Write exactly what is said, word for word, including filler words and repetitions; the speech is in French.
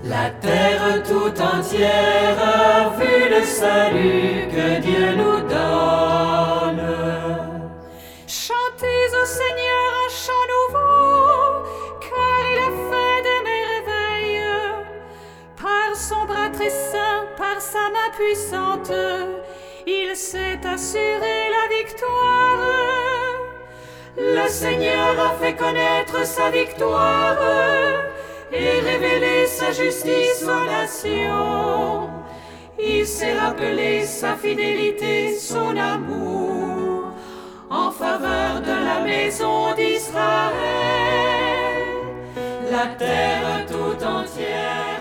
La terre tout entière a vu le salut que Dieu nous donne. Chantez au Seigneur un chant nouveau, car il a fait des merveilles. Par son bras très saint, par sa main puissante, il s'est assuré la victoire. Le Seigneur a fait connaître sa victoire et révélé sa justice aux nations. Il s'est rappelé sa fidélité, son amour en faveur de la maison d'Israël. La terre tout entière